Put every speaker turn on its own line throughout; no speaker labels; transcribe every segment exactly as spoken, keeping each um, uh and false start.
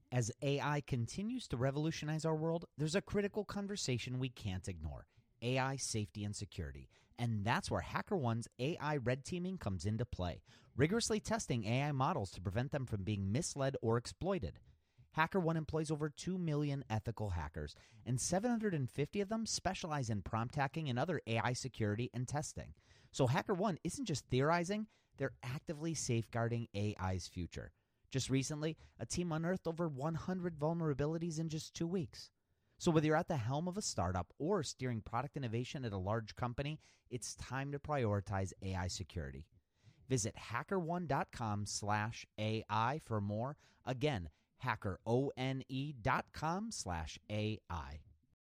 As A I continues to revolutionize our world, there's a critical conversation we can't ignore: A I safety and security. And that's where HackerOne's A I red teaming comes into play, rigorously testing A I models to prevent them from being misled or exploited. HackerOne employs over two million ethical hackers, and seven hundred fifty of them specialize in prompt hacking and other A I security and testing. So HackerOne isn't just theorizing, they're actively safeguarding A I's future. Just recently, a team unearthed over one hundred vulnerabilities in just two weeks. So whether you're at the helm of a startup or steering product innovation at a large company, it's time to prioritize A I security. Visit hackerone.com slash AI for more. Again, hackerone.com slash AI.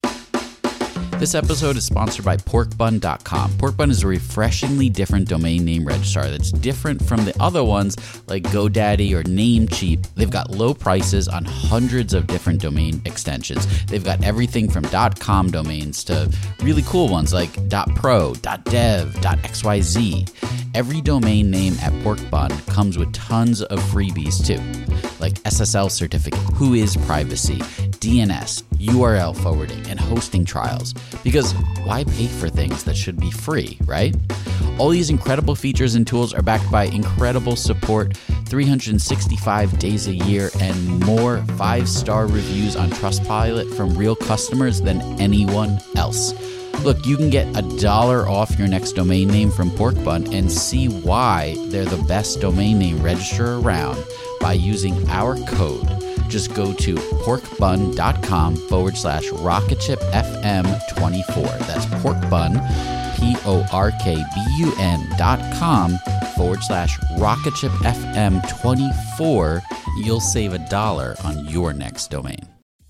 This episode is sponsored by pork bun dot com. Porkbun is a refreshingly different domain name registrar that's different from the other ones like GoDaddy or Namecheap. They've got low prices on hundreds of different domain extensions. They've got everything from .com domains to really cool ones like .pro, .dev, .xyz. Every domain name at Porkbun comes with tons of freebies too, like S S L certificate, Whois privacy, D N S, U R L forwarding, and hosting trials. Because why pay for things that should be free, right? All these incredible features and tools are backed by incredible support, three hundred sixty-five days a year, and more five-star reviews on Trustpilot from real customers than anyone else. Look, you can get a dollar off your next domain name from Porkbun and see why they're the best domain name registrar around by using our code. Just go to porkbun.com forward slash rocketshipfm24. That's porkbun, P-O-R-K-B-U-N dot com forward slash rocketshipfm24. You'll save a dollar on your next domain.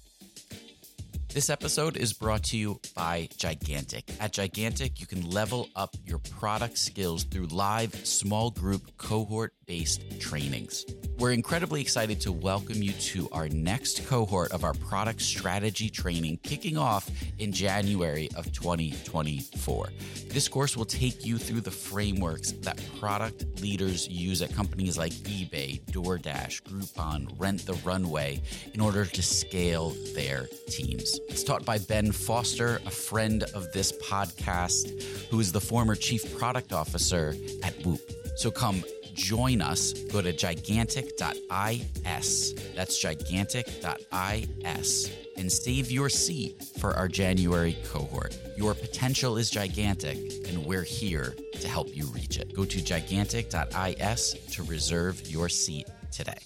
This episode is brought to you by Gigantic. At Gigantic, you can level up your product skills through live, small group, cohort-based trainings. We're incredibly excited to welcome you to our next cohort of our product strategy training, kicking off in January of twenty twenty-four. This course will take you through the frameworks that product leaders use at companies like eBay, DoorDash, Groupon, Rent the Runway in order to scale their teams. It's taught by Ben Foster, a friend of this podcast, who is the former chief product officer at Whoop. So come join us. Go to gigantic dot is. That's gigantic dot is and save your seat for our January cohort. Your potential is gigantic, and we're here to help you reach it. Go to gigantic dot is to reserve your seat today.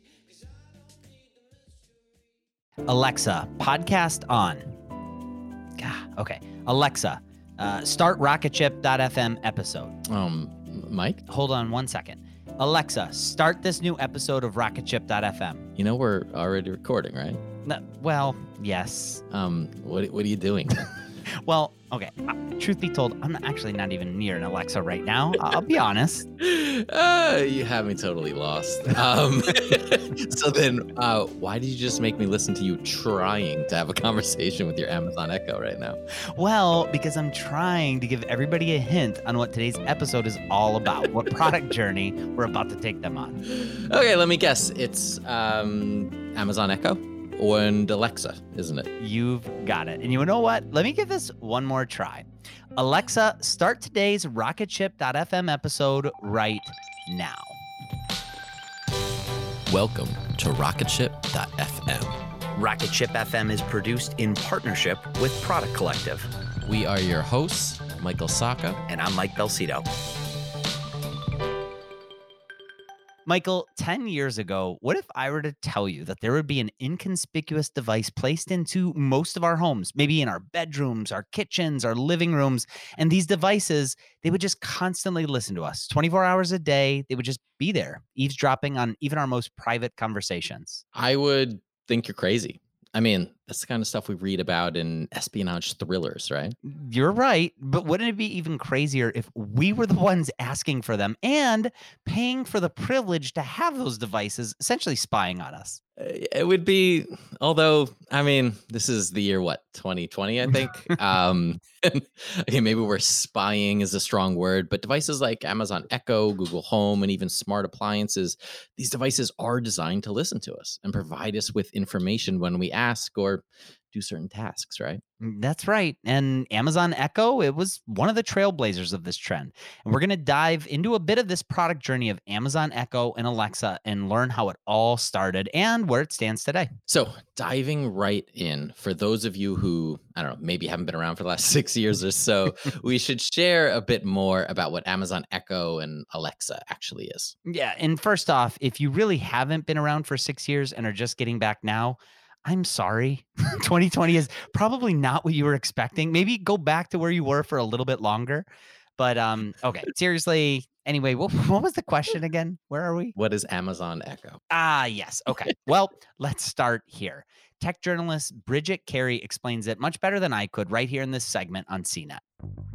Alexa, podcast on. Gah, okay. Alexa, uh, start rocketship dot f m episode.
Um, Mike?
Hold on one second. Alexa, start this new episode of rocketship dot f m.
You know we're already recording, right?
No, well, yes.
Um, what what are you doing?
Well, okay. Uh, truth be told, I'm actually not even near an Alexa right now. I'll be honest.
Uh, you have me totally lost. Um, so then, uh, why did you just make me listen to you trying to have a conversation with your Amazon Echo right now?
Well, because I'm trying to give everybody a hint on what today's episode is all about, what product journey we're about to take them on.
Okay, let me guess. It's um, Amazon Echo and Alexa, isn't it?
You've got it. And you know what? Let me give this one more try. Alexa, start today's rocketship dot f m episode right now.
Welcome to rocketship dot f m.
Rocketship F M is produced in partnership with Product Collective.
We are your hosts, Michael Sacca.
And I'm Mike Belcito. Michael, ten years ago, what if I were to tell you that there would be an inconspicuous device placed into most of our homes, maybe in our bedrooms, our kitchens, our living rooms, and these devices, they would just constantly listen to us twenty-four hours a day. They would just be there, eavesdropping on even our most private conversations.
I would think you're crazy. I mean, That's the kind of stuff we read about in espionage thrillers, right?
You're right, but wouldn't it be even crazier if we were the ones asking for them and paying for the privilege to have those devices essentially spying on us?
Uh, It would be, although, I mean, this is the year, what, twenty twenty, I think? um, okay, maybe we're spying is a strong word, but devices like Amazon Echo, Google Home, and even smart appliances, these devices are designed to listen to us and provide us with information when we ask or do certain tasks, right?
That's right. And Amazon Echo, it was one of the trailblazers of this trend. And we're going to dive into a bit of this product journey of Amazon Echo and Alexa and learn how it all started and where it stands today.
So, diving right in, for those of you who, I don't know, maybe haven't been around for the last six years or so, we should share a bit more about what Amazon Echo and Alexa actually is.
Yeah. And first off, if you really haven't been around for six years and are just getting back now, I'm sorry. twenty twenty is probably not what you were expecting. Maybe go back to where you were for a little bit longer. But um, okay, seriously. Anyway, what, what was the question again? Where are we?
What is Amazon Echo?
Ah, yes. Okay. Well, let's start here. Tech journalist Bridget Carey explains it much better than I could right here in this segment on C net.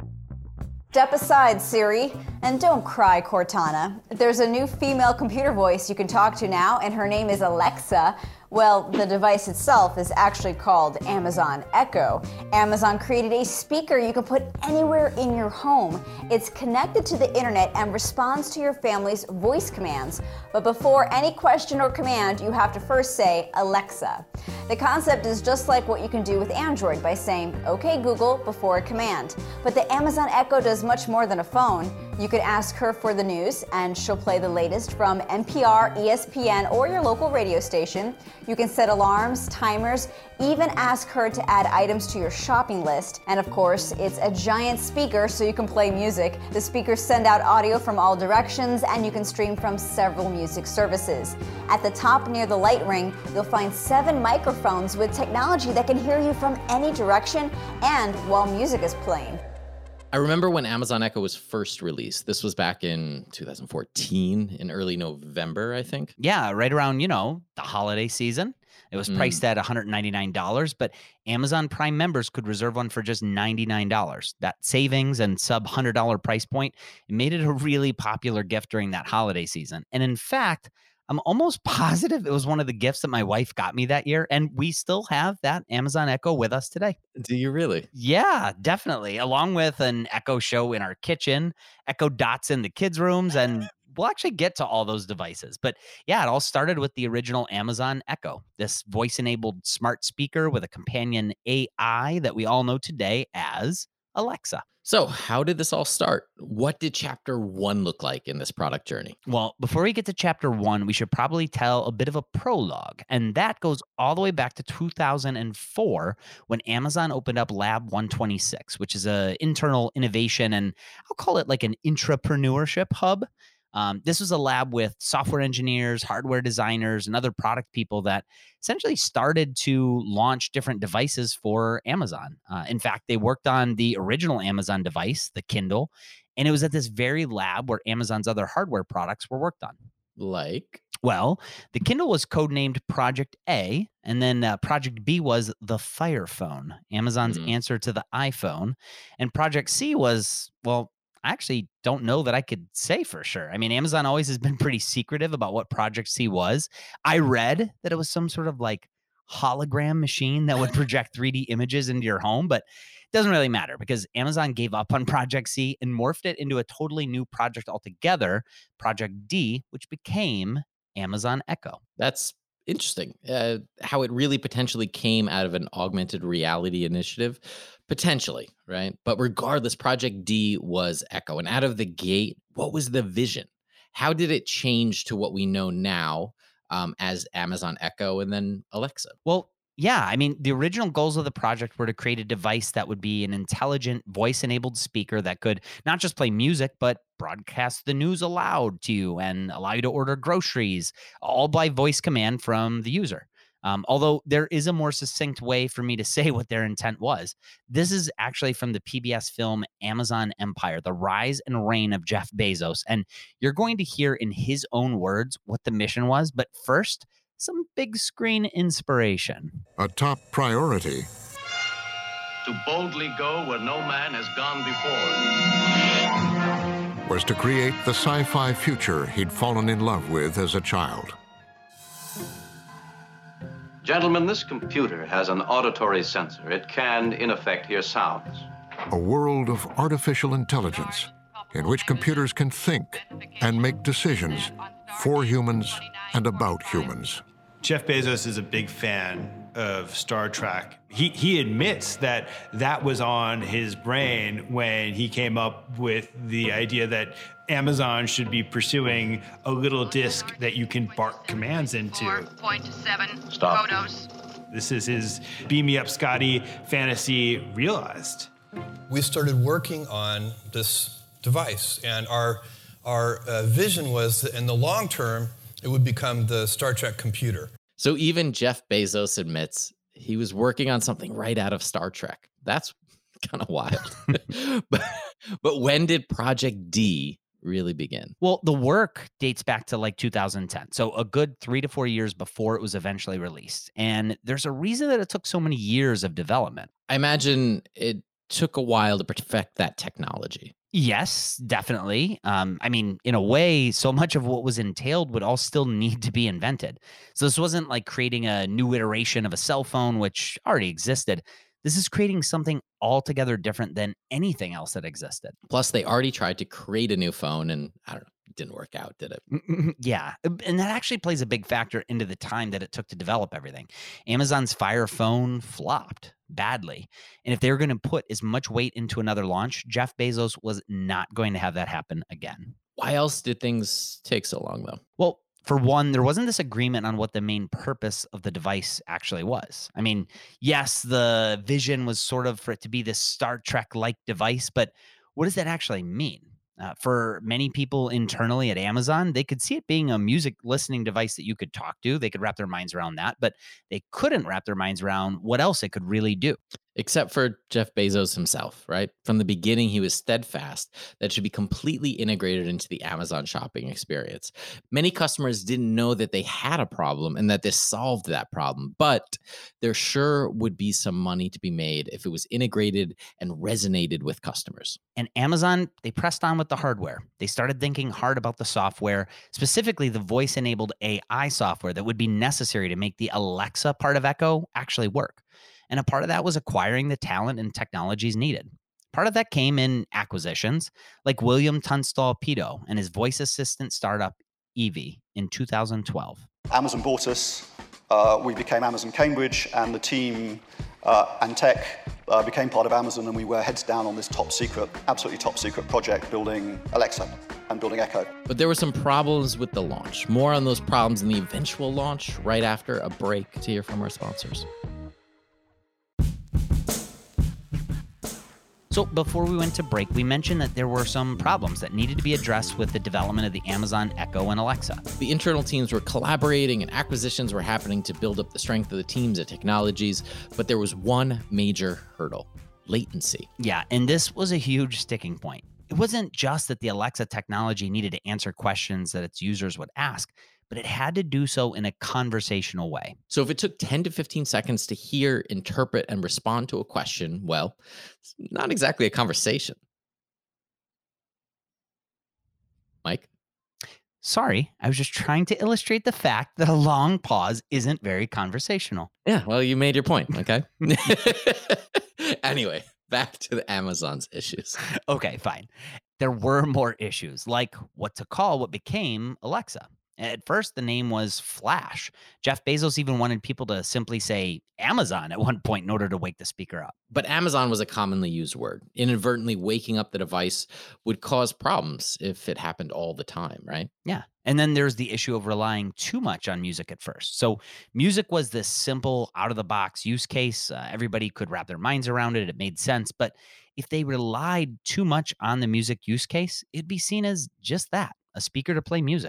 Step aside, Siri, and don't cry, Cortana. There's a new female computer voice you can talk to now, and her name is Alexa. Well, the device itself is actually called Amazon Echo. Amazon created a speaker you can put anywhere in your home. It's connected to the internet and responds to your family's voice commands. But before any question or command, you have to first say, Alexa. The concept is just like what you can do with Android by saying, OK, Google, before a command. But the Amazon Echo does much more than a phone. You could ask her for the news, and she'll play the latest from N P R, E S P N, or your local radio station. You can set alarms, timers, even ask her to add items to your shopping list. And of course, it's a giant speaker so you can play music. The speakers send out audio from all directions, and you can stream from several music services. At the top near the light ring, you'll find seven microphones with technology that can hear you from any direction and while music is playing.
I remember when Amazon Echo was first released. This was back in two thousand fourteen, in early November, I think.
Yeah, right around, you know, the holiday season. It was
Mm.
priced at one hundred ninety-nine dollars, but Amazon Prime members could reserve one for just ninety-nine dollars. That savings and sub one hundred dollars price point, it made it a really popular gift during that holiday season. And in fact, I'm almost positive it was one of the gifts that my wife got me that year, and we still have that Amazon Echo with us today.
Do you really?
Yeah, definitely. Along with an Echo Show in our kitchen, Echo Dots in the kids' rooms, and we'll actually get to all those devices. But yeah, it all started with the original Amazon Echo, this voice-enabled smart speaker with a companion A I that we all know today as Alexa.
So, how did this all start? What did chapter one look like in this product journey?
Well, before we get to chapter one, we should probably tell a bit of a prologue. And that goes all the way back to two thousand four when Amazon opened up Lab one twenty-six, which is an internal innovation and I'll call it like an intrapreneurship hub. Um, this was a lab with software engineers, hardware designers, and other product people that essentially started to launch different devices for Amazon. Uh, in fact, they worked on the original Amazon device, the Kindle, and it was at this very lab where Amazon's other hardware products were worked on.
Like,
Well, the Kindle was codenamed Project A, and then uh, Project B was the Fire Phone, Amazon's
Mhm.
answer to the iPhone. And Project C was, well, I actually don't know that I could say for sure. I mean, Amazon always has been pretty secretive about what Project C was. I read that it was some sort of like hologram machine that would project three D images into your home, but it doesn't really matter because Amazon gave up on Project C and morphed it into a totally new project altogether, Project D, which became Amazon Echo.
that's interesting. Uh, how it really potentially came out of an augmented reality initiative. Potentially, right? But regardless, Project D was Echo. And out of the gate, what was the vision? How did it change to what we know now um, as Amazon Echo and then Alexa?
Well, yeah, I mean, the original goals of the project were to create a device that would be an intelligent voice-enabled speaker that could not just play music, but broadcast the news aloud to you and allow you to order groceries, all by voice command from the user. Um, although there is a more succinct way for me to say what their intent was. This is actually from the P B S film Amazon Empire, The Rise and Reign of Jeff Bezos. And you're going to hear in his own words what the mission was. But first, some big screen inspiration.
A top priority.
To boldly go where no man has gone before.
Was to create the sci-fi future he'd fallen in love with as a child.
Gentlemen, this computer has an auditory sensor. It can, in effect, hear sounds.
A world of artificial intelligence in which computers can think and make decisions for humans and about humans.
Jeff Bezos is a big fan of Star Trek. He, he admits that that was on his brain when he came up with the idea that Amazon should be pursuing a little disk that you can bark commands into.
four point seven
Stop.
photos.
This is his beam me up Scotty fantasy realized.
We started working on this device, and our, our uh, vision was that in the long term, it would become the Star Trek computer.
So even Jeff Bezos admits he was working on something right out of Star Trek. That's kind of wild. but, but when did Project D really begin?
Well, the work dates back to like two thousand ten. So a good three to four years before it was eventually released. And there's a reason that it took so many years of development.
I imagine it took a while to perfect that technology.
Yes, definitely. Um, I mean, in a way, so much of what was entailed would all still need to be invented. So this wasn't like creating a new iteration of a cell phone, which already existed. This is creating something altogether different than anything else that existed.
Plus, they already tried to create a new phone, and I don't know, it didn't work out, did it?
Yeah. And that actually plays a big factor into the time that it took to develop everything. Amazon's Fire Phone flopped badly. And if they were going to put as much weight into another launch, Jeff Bezos was not going to have that happen again.
Why else did things take so long, though?
Well, for one, there wasn't this agreement on what the main purpose of the device actually was. I mean, yes, the vision was sort of for it to be this Star Trek-like device, but what does that actually mean? Uh, for many people internally at Amazon, they could see it being a music listening device that you could talk to. They could wrap their minds around that, but they couldn't wrap their minds around what else it could really do.
Except for Jeff Bezos himself, right? From the beginning, he was steadfast that it should be completely integrated into the Amazon shopping experience. Many customers didn't know that they had a problem and that this solved that problem, but there sure would be some money to be made if it was integrated and resonated with customers.
And Amazon, they pressed on with the hardware. They started thinking hard about the software, specifically the voice-enabled A I software that would be necessary to make the Alexa part of Echo actually work. And a part of that was acquiring the talent and technologies needed. Part of that came in acquisitions, like William Tunstall Peto and his voice assistant startup, Evie, in two thousand twelve.
Amazon bought us. Uh, we became Amazon Cambridge, and the team uh, and tech uh, became part of Amazon, and we were heads down on this top secret, absolutely top secret project building Alexa and building Echo.
But there were some problems with the launch. More on those problems in the eventual launch right after a break to hear from our sponsors.
So before we went to break, we mentioned that there were some problems that needed to be addressed with the development of the Amazon Echo and Alexa.
The internal teams were collaborating and acquisitions were happening to build up the strength of the teams and technologies, but there was one major hurdle: latency.
Yeah, and this was a huge sticking point. It wasn't just that the Alexa technology needed to answer questions that its users would ask, but it had to do so in a conversational way.
So if it took ten to fifteen seconds to hear, interpret, and respond to a question, well, it's not exactly a conversation. Mike?
Sorry, I was just trying to illustrate the fact that a long pause isn't very conversational.
Yeah, well, you made your point, okay? Anyway, back to the Amazon's issues.
Okay, fine. There were more issues, like what to call what became Alexa. At first, the name was Flash. Jeff Bezos even wanted people to simply say Amazon at one point in order to wake the speaker up.
But Amazon was a commonly used word. Inadvertently waking up the device would cause problems if it happened all the time, right?
Yeah. And then there's the issue of relying too much on music at first. So music was this simple, out-of-the-box use case. Uh, everybody could wrap their minds around it. It made sense. But if they relied too much on the music use case, it'd be seen as just that, a speaker to play music.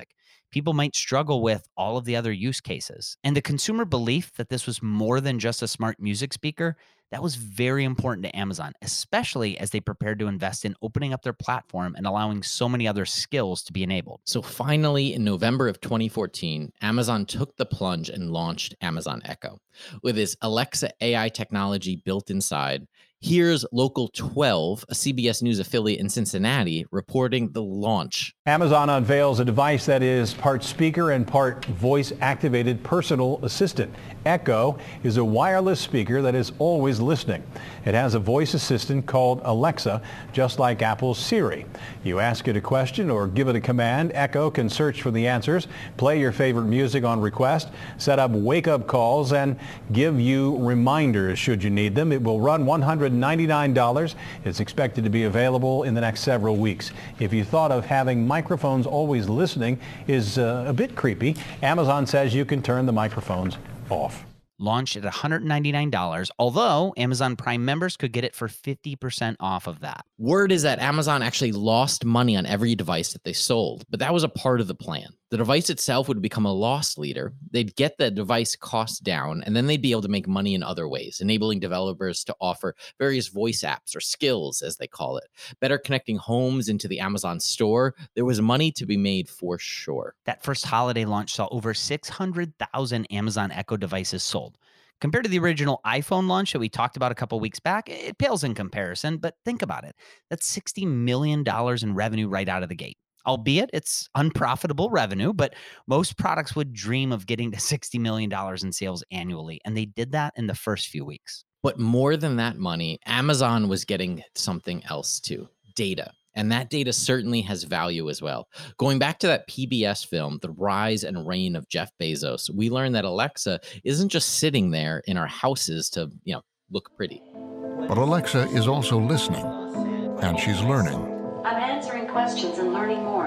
people might struggle with all of the other use cases. And the consumer belief that this was more than just a smart music speaker, that was very important to Amazon, especially as they prepared to invest in opening up their platform and allowing so many other skills to be enabled.
So finally, in November of twenty fourteen, Amazon took the plunge and launched Amazon Echo. With its Alexa A I technology built inside, here's Local twelve, a C B S News affiliate in Cincinnati, reporting the launch.
Amazon unveils a device that is part speaker and part voice-activated personal assistant. Echo is a wireless speaker that is always listening. It has a voice assistant called Alexa, just like Apple's Siri. You ask it a question or give it a command, Echo can search for the answers, play your favorite music on request, set up wake-up calls, and give you reminders should you need them. It will run one hundred ninety-nine dollars. It's expected to be available in the next several weeks. If you thought of having microphones always listening is uh, a bit creepy, Amazon says you can turn the microphones off.
Launched at one hundred ninety-nine dollars, although Amazon Prime members could get it for fifty percent off of that.
Word is that Amazon actually lost money on every device that they sold, but that was a part of the plan. The device itself would become a loss leader. They'd get the device cost down, and then they'd be able to make money in other ways, enabling developers to offer various voice apps or skills, as they call it. Better connecting homes into the Amazon store. There was money to be made for sure.
That first holiday launch saw over six hundred thousand Amazon Echo devices sold. Compared to the original iPhone launch that we talked about a couple weeks back, it pales in comparison, but think about it. That's sixty million dollars in revenue right out of the gate. Albeit it's unprofitable revenue, but most products would dream of getting to sixty million dollars in sales annually, and they did that in the first few weeks.
But more than that money, Amazon was getting something else too, data. And that data certainly has value as well. Going back to that P B S film, The Rise and Reign of Jeff Bezos, we learned that Alexa isn't just sitting there in our houses to, you know, look pretty.
But Alexa is also listening, and she's learning.
I'm answering questions and learning more.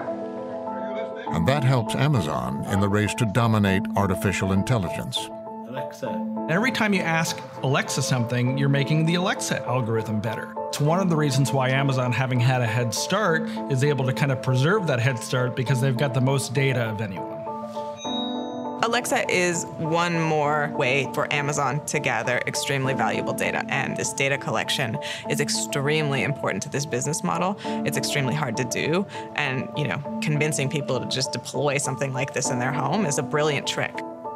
And that helps Amazon in the race to dominate artificial intelligence.
Alexa. And every time you ask Alexa something, you're making the Alexa algorithm better. It's one of the reasons why Amazon, having had a head start, is able to kind of preserve that head start because they've got the most data of anyone.
Alexa is one more way for Amazon to gather extremely valuable data, and this data collection is extremely important to this business model. It's extremely hard to do, and you know, convincing people to just deploy something like this in their home is a brilliant trick.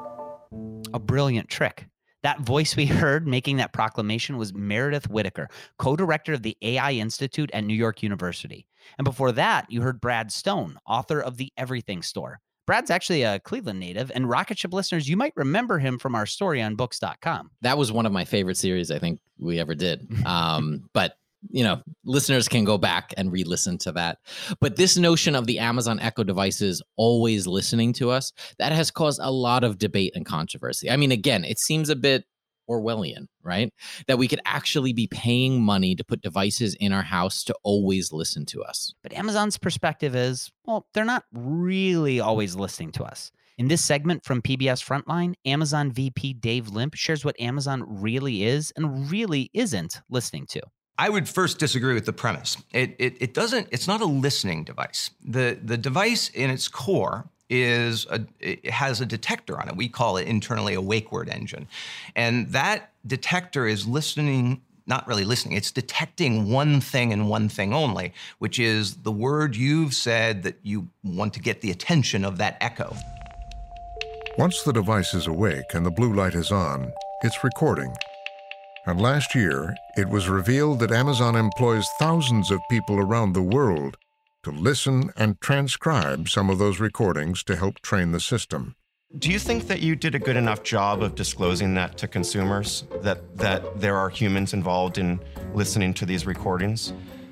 A brilliant trick. That voice we heard making that proclamation was Meredith Whittaker, co-director of the A I Institute at New York University. And before that, you heard Brad Stone, author of The Everything Store. Brad's actually a Cleveland native, and Rocket Ship listeners, you might remember him from our story on books dot com.
That was one of my favorite series I think we ever did. Um, but, you know, listeners can go back and re-listen to that. But this notion of the Amazon Echo devices always listening to us, that has caused a lot of debate and controversy. I mean, again, it seems a bit Orwellian, right? That we could actually be paying money to put devices in our house to always listen to us.
But Amazon's perspective is, well, they're not really always listening to us. In this segment from P B S Frontline, Amazon V P Dave Limp shares what Amazon really is and really isn't listening to.
I would first disagree with the premise. It, it, it doesn't, it's not a listening device. The, the device in its core is a, it has a detector on it. We call it internally a wake word engine. And that detector is listening, not really listening, it's detecting one thing and one thing only, which is the word you've said that you want to get the attention of that Echo.
Once the device is awake and the blue light is on, it's recording. And last year, it was revealed that Amazon employs thousands of people around the world to listen and transcribe some of those recordings to help train the system.
Do you think that you did a good enough job of disclosing that to consumers, that, that there are humans involved in listening to these recordings?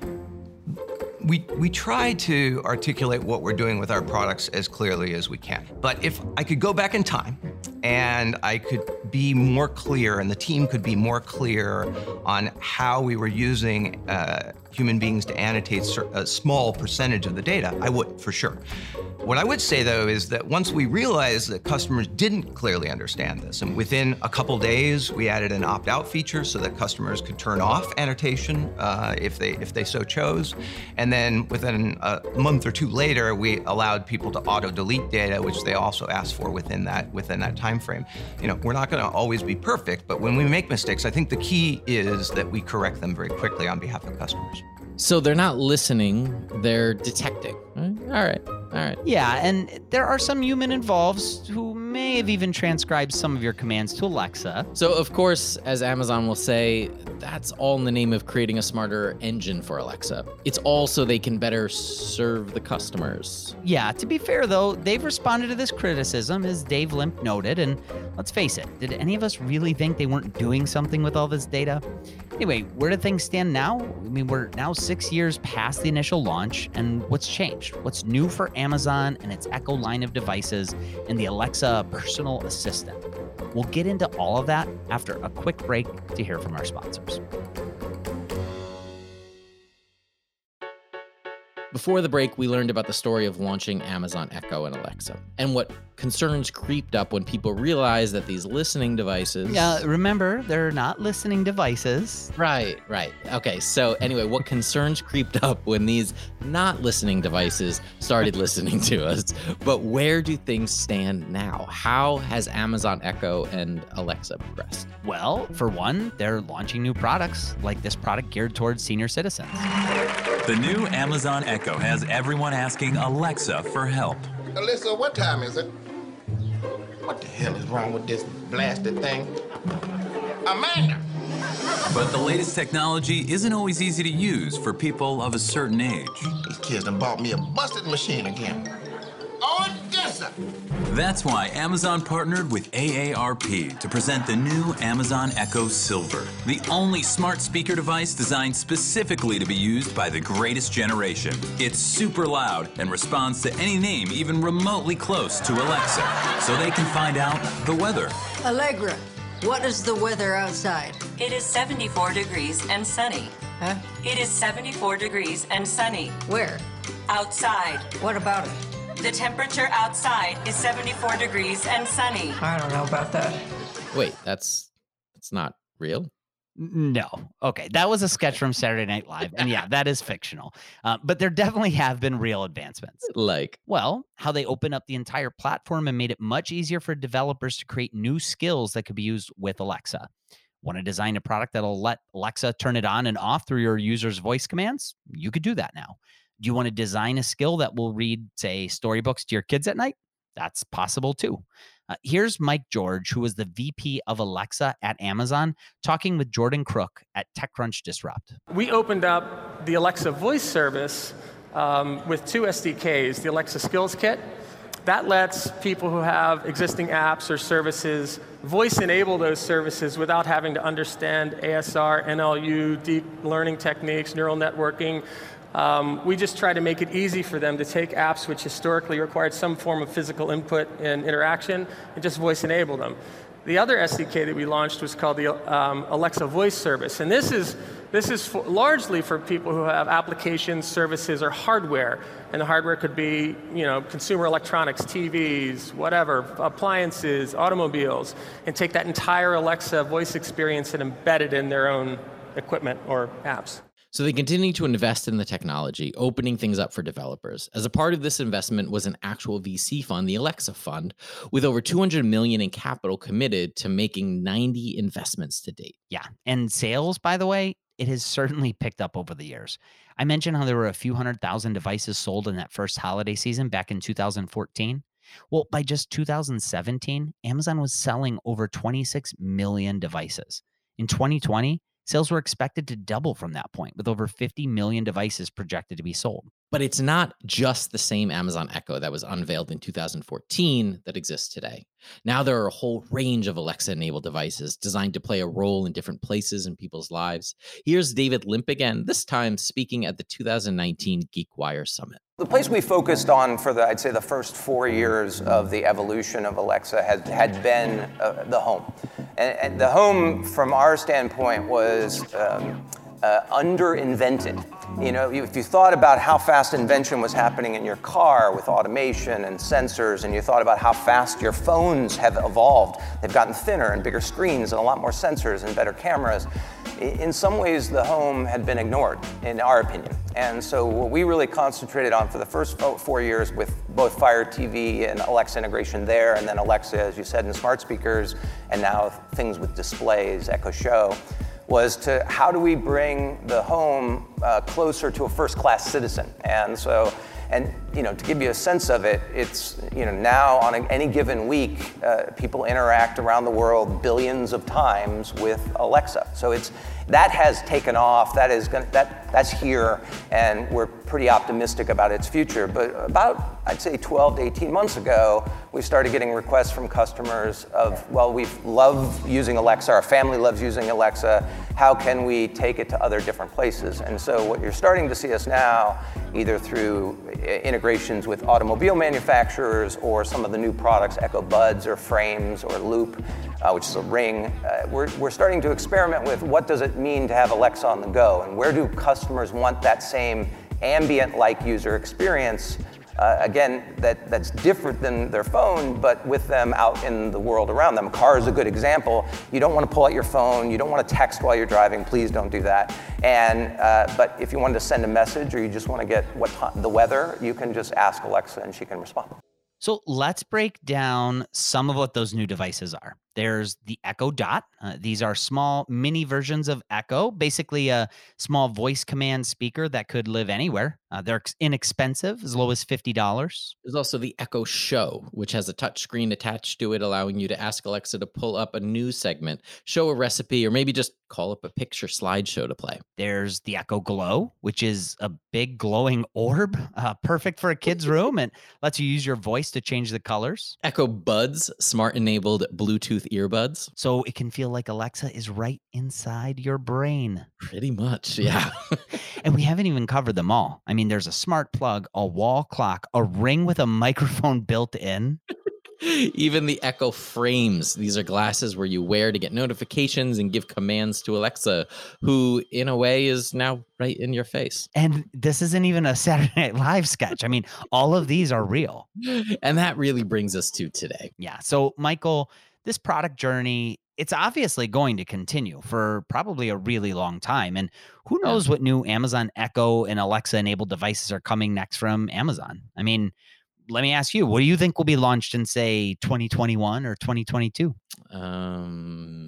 We, we try to articulate what we're doing with our products as clearly as we can. But if I could go back in time and I could be more clear and the team could be more clear on how we were using uh, human beings to annotate a small percentage of the data, I would, for sure. What I would say, though, is that once we realized that customers didn't clearly understand this, and within a couple days, we added an opt-out feature so that customers could turn off annotation uh, if they if they so chose. And then within a month or two later, we allowed people to auto-delete data, which they also asked for within that within that time frame. You know, we're not going to always be perfect, but when we make mistakes, I think the key is that we correct them very quickly on behalf of customers.
So they're not listening, they're detecting. All right, all right.
Yeah, and there are some human involved who may have even transcribed some of your commands to Alexa.
So, of course, as Amazon will say, that's all in the name of creating a smarter engine for Alexa. It's all so they can better serve the customers.
Yeah, to be fair, though, they've responded to this criticism, as Dave Limp noted, and let's face it, did any of us really think they weren't doing something with all this data? Anyway, where do things stand now? I mean, we're now six years past the initial launch, and what's changed? What's new for Amazon and its Echo line of devices and the Alexa personal assistant? We'll get into all of that after a quick break to hear from our sponsors.
Before the break, we learned about the story of launching Amazon Echo and Alexa, and what concerns creeped up when people realized that these listening devices...
Yeah, remember, they're not listening devices.
Right, right. Okay, so anyway, what concerns creeped up when these not listening devices started listening to us. But where do things stand now? How has Amazon Echo and Alexa progressed?
Well, for one, they're launching new products, like this product geared towards senior citizens.
The new Amazon Echo has everyone asking Alexa for help.
Alexa, what time is it? What the hell is wrong with this blasted thing? Amanda!
But the latest technology isn't always easy to use for people of a certain age.
These kids done bought me a busted machine again. Odessa!
That's why Amazon partnered with A A R P to present the new Amazon Echo Silver, the only smart speaker device designed specifically to be used by the greatest generation. It's super loud and responds to any name even remotely close to Alexa, so they can find out the weather.
Allegra, what is the weather outside?
It is seventy-four degrees and sunny.
Huh?
It is seventy-four degrees and sunny.
Where?
Outside.
What about it?
The temperature outside is seventy-four degrees and sunny.
I don't know about that.
Wait, that's that's not real?
No. Okay, that was a sketch from Saturday Night Live, and yeah, that is fictional. Uh, but there definitely have been real advancements.
Like?
Well, how they opened up the entire platform and made it much easier for developers to create new skills that could be used with Alexa. Want to design a product that'll let Alexa turn it on and off through your user's voice commands? You could do that now. Do you want to design a skill that will read, say, storybooks to your kids at night? That's possible too. Uh, here's Mike George, who was the V P of Alexa at Amazon, talking with Jordan Crook at TechCrunch Disrupt.
We opened up the Alexa voice service um, with two S D Ks, the Alexa Skills Kit. That lets people who have existing apps or services voice enable those services without having to understand A S R, N L U, deep learning techniques, neural networking. Um, we just try to make it easy for them to take apps which historically required some form of physical input and interaction and just voice enable them. The other S D K that we launched was called the um, Alexa Voice Service. And this is, this is for, largely for people who have applications, services, or hardware. And the hardware could be, you know, consumer electronics, T Vs, whatever, appliances, automobiles, and take that entire Alexa voice experience and embed it in their own equipment or apps.
So they continue to invest in the technology, opening things up for developers. As a part of this investment was an actual V C fund, the Alexa Fund, with over two hundred million dollars in capital committed to making ninety investments to date.
Yeah, and sales, by the way, it has certainly picked up over the years. I mentioned how there were a few hundred thousand devices sold in that first holiday season back in two thousand fourteen. Well, by just two thousand seventeen, Amazon was selling over twenty-six million devices. In twenty twenty, sales were expected to double from that point, with over fifty million devices projected to be sold.
But it's not just the same Amazon Echo that was unveiled in two thousand fourteen that exists today. Now there are a whole range of Alexa-enabled devices designed to play a role in different places in people's lives. Here's David Limp again, this time speaking at the two thousand nineteen GeekWire Summit.
The place we focused on for the, I'd say, the first four years of the evolution of Alexa had, had been uh, the home. And, and the home, from our standpoint, was um, uh, under-invented. You know, if you thought about how fast invention was happening in your car with automation and sensors, and you thought about how fast your phones have evolved, they've gotten thinner and bigger screens and a lot more sensors and better cameras. In some ways, the home had been ignored, in our opinion. And so what we really concentrated on for the first four years with both Fire T V and Alexa integration there, and then Alexa, as you said, in smart speakers, and now things with displays, Echo Show, was to how do we bring the home uh, closer to a first-class citizen? And so, and you know, to give you a sense of it, it's, you know, now on a, any given week, uh, people interact around the world billions of times with Alexa. So it's, that has taken off, that is gonna, that, that's here, and we're pretty optimistic about its future. But about, I'd say twelve to eighteen months ago, we started getting requests from customers of, well, we love using Alexa, our family loves using Alexa, how can we take it to other different places? And so what you're starting to see us now, either through integrations with automobile manufacturers or some of the new products, Echo Buds or Frames or Loop, uh, which is a Ring, uh, we're, we're starting to experiment with what does it mean to have Alexa on the go, and where do customers want that same ambient-like user experience, uh, again, that, that's different than their phone, but with them out in the world around them. Car is a good example. You don't want to pull out your phone, you don't want to text while you're driving, please don't do that. And, uh, but if you wanted to send a message or you just want to get what the weather, you can just ask Alexa and she can respond.
So let's break down some of what those new devices are. There's the Echo Dot. Uh, these are small mini versions of Echo, basically a small voice command speaker that could live anywhere. Uh, they're inexpensive, as low as fifty dollars.
There's also the Echo Show, which has a touch screen attached to it, allowing you to ask Alexa to pull up a news segment, show a recipe, or maybe just call up a picture slideshow to play.
There's the Echo Glow, which is a big glowing orb, uh, perfect for a kid's room, and lets you use your voice to change the colors.
Echo Buds, smart-enabled Bluetooth earbuds.
So it can feel like Alexa is right inside your brain.
Pretty much, yeah.
And we haven't even covered them all. I mean, there's a smart plug, a wall clock, a Ring with a microphone built in.
Even the Echo Frames. These are glasses where you wear to get notifications and give commands to Alexa, who in a way is now right in your face.
And this isn't even a Saturday Night Live sketch. I mean, all of these are real.
And that really brings us to today.
Yeah. So, Michael, this product journey, it's obviously going to continue for probably a really long time. And who knows what new Amazon Echo and Alexa enabled devices are coming next from Amazon. I mean, let me ask you, what do you think will be launched in, say, twenty twenty-one or twenty twenty-two?
Um,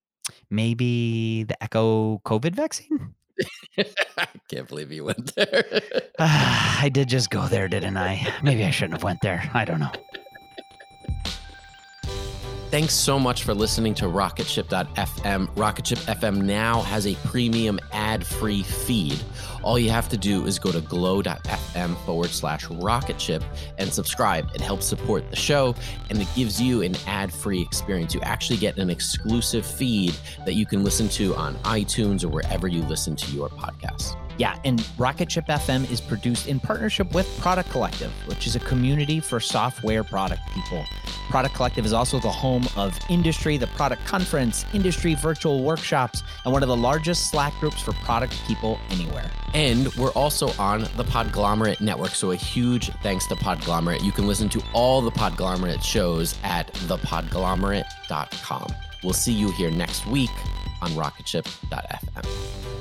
Maybe the Echo COVID vaccine?
I can't believe you went there.
uh, I did just go there, didn't I? Maybe I shouldn't have went there. I don't know.
Thanks so much for listening to Rocketship dot f m. Rocketship dot f m now has a premium ad-free feed. All you have to do is go to glow dot f m forward slash rocketship and subscribe. It helps support the show, and it gives you an ad-free experience. You actually get an exclusive feed that you can listen to on iTunes or wherever you listen to your podcasts.
Yeah, and Rocketship F M is produced in partnership with Product Collective, which is a community for software product people. Product Collective is also the home of Industry, the product conference, industry virtual workshops, and one of the largest Slack groups for product people anywhere.
And we're also on the Podglomerate Network, so a huge thanks to Podglomerate. You can listen to all the Podglomerate shows at the podglomerate dot com. We'll see you here next week on Rocketship dot f m.